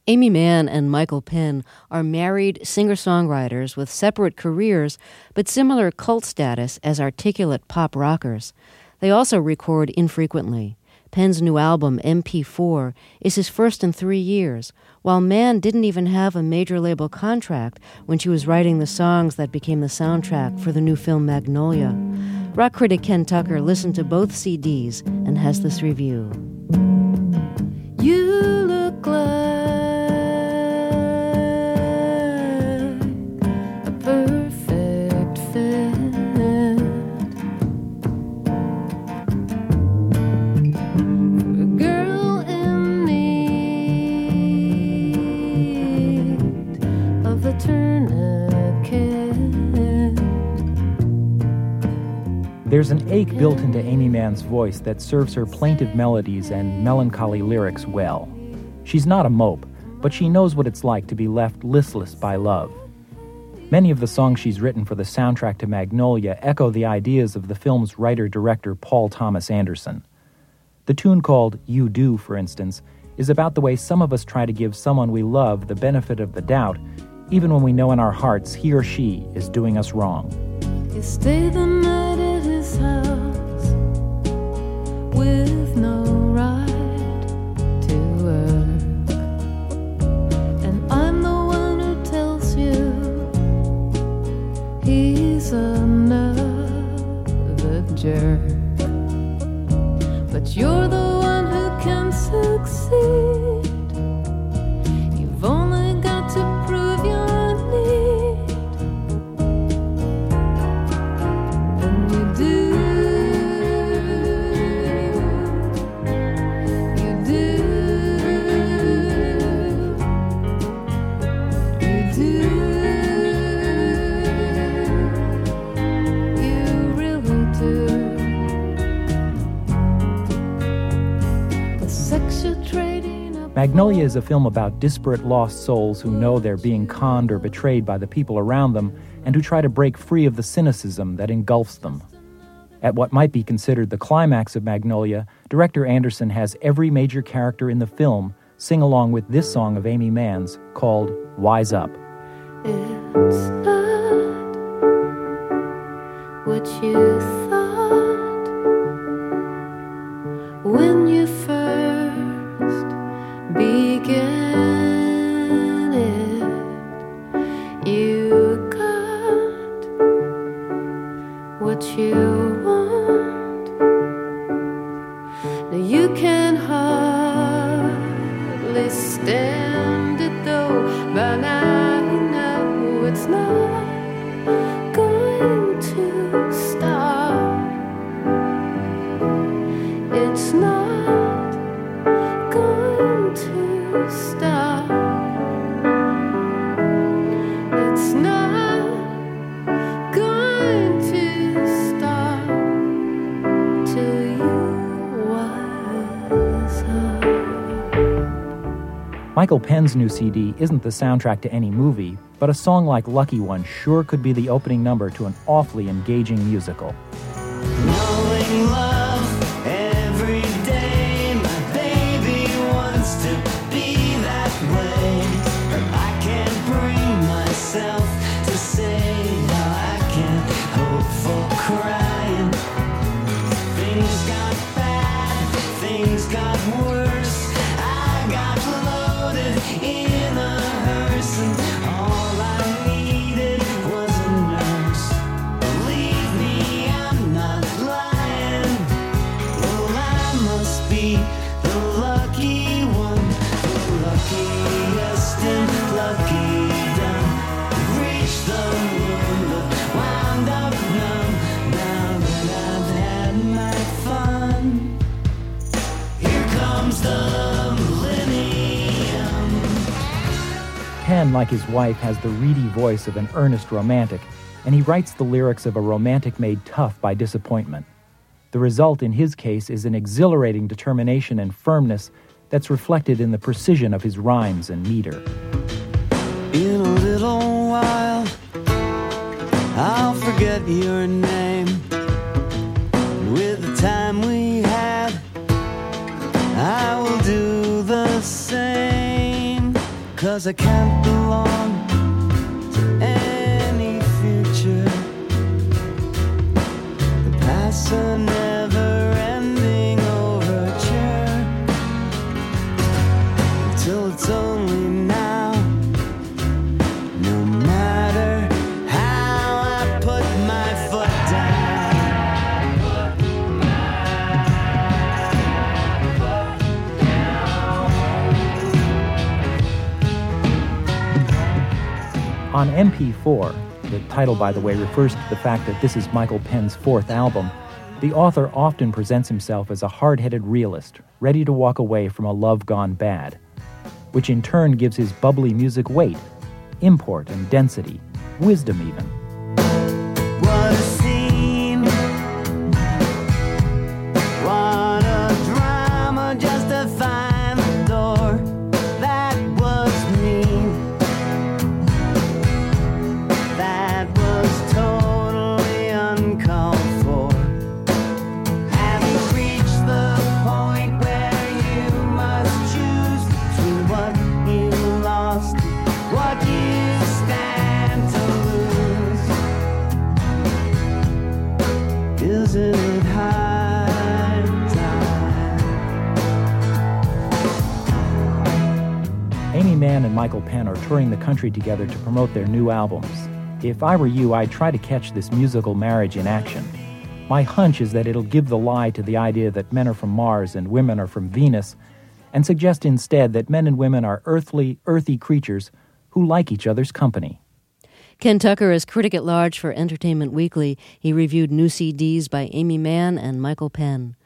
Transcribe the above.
Aimee Mann and Michael Penn are married singer-songwriters with separate careers but similar cult status as articulate pop rockers. They also record infrequently. Penn's new album, MP4, is his first in 3 years, while Mann didn't even have a major label contract when she was writing the songs that became the soundtrack for the new film Magnolia. Rock critic Ken Tucker listened to both CDs and has this review. You look like a perfect fit for a girl in need of a tourniquet. There's an ache built into Aimee Mann's voice that serves her plaintive melodies and melancholy lyrics well. She's not a mope, but she knows what it's like to be left listless by love. Many of the songs she's written for the soundtrack to Magnolia echo the ideas of the film's writer-director Paul Thomas Anderson. The tune called You Do, for instance, is about the way some of us try to give someone we love the benefit of the doubt, even when we know in our hearts he or she is doing us wrong. You stay the night at his house with no ride to work, and I'm the one who tells you he's another jerk, but you're the one who can succeed. You've only got to prove your need, and you do. Magnolia is a film about disparate lost souls who know they're being conned or betrayed by the people around them and who try to break free of the cynicism that engulfs them. At what might be considered the climax of Magnolia, director Anderson has every major character in the film sing along with this song of Aimee Mann's called Wise Up. It's not what you thought when you first began it. You got what you want. Now you can hardly stand it though. By now you know it's not going to stop. It's not going to stop. It's not going to stop till you wise up. Michael Penn's new CD isn't the soundtrack to any movie, but a song like Lucky One sure could be the opening number to an awfully engaging musical. Knowing love every day, my baby wants to be that way. But I can't bring myself to say how I can't hope for crying. Things got bad, things got worse. I got loaded in a hearse, and all I needed was a nurse. Believe me, I'm not lying. Well, I must be the lucky one, the luckiest and lucky dumb. Reached the moon, but wound up numb. Now that I've had my fun, here comes the millennium. Penn, like his wife, has the reedy voice of an earnest romantic, and he writes the lyrics of a romantic made tough by disappointment. The result in his case is an exhilarating determination and firmness that's reflected in the precision of his rhymes and meter. In a little while, I'll forget your name. With the time we had, I will do the same. 'cause I can't belong to any future. The past's a never-ending overture until it's only now. No matter how I put my foot down. On MP4, the title, by the way, refers to the fact that this is Michael Penn's fourth album, the author often presents himself as a hard-headed realist, ready to walk away from a love gone bad, which in turn gives his bubbly music weight, import and density, wisdom even. What a scene. What a drama just to find the door. That was mean. That was totally uncalled for. Have you reached the point where you must choose between what you lost, what you stand to lose? Isn't it high time? Amy Mann and Michael Penn are touring the country together to promote their new albums. If I were you, I'd try to catch this musical marriage in action. My hunch is that it'll give the lie to the idea that men are from Mars and women are from Venus, and suggest instead that men and women are earthy creatures who like each other's company. Ken Tucker is critic at large for Entertainment Weekly. He reviewed new CDs by Amy Mann and Michael Penn.